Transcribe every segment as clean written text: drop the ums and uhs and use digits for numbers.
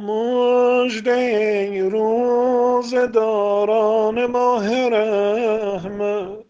مژده روز داران ماه رحمت،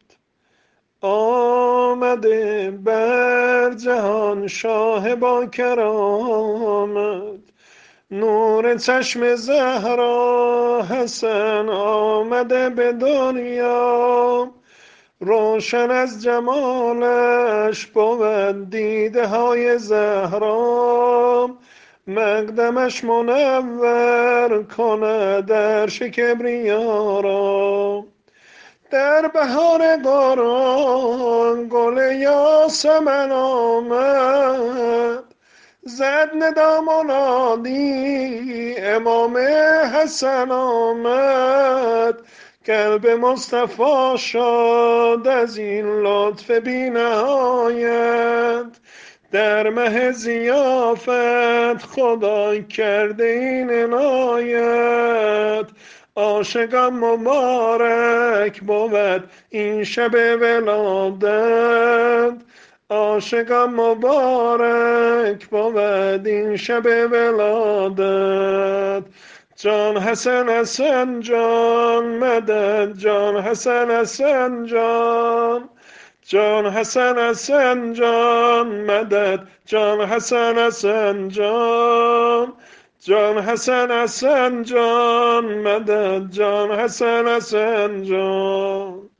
آمده بر جهان شاه با کرامت. نور چشم زهرا حسن آمده به دنیا، روشن از جمالش بود دیده های زهرا. مقدمش منور کند در کبریا را. در بهار قرآن گل یاسمن آمد، زد ندا منادی امام حسن آمد. قلب مصطفی شاد از این لطف بی نهایت، در مه ضیافت خدا کرده این عنایت. عاشقان مبارک بود این شب ولادت، عاشقان مبارک بود این شب ولادت. جان حسن حسن جان مدد، جان حسن حسن جان، جان حسن حسن جان مدد، جان حسن حسن جان، جان حسن حسن جان مدد، جان حسن حسن جان.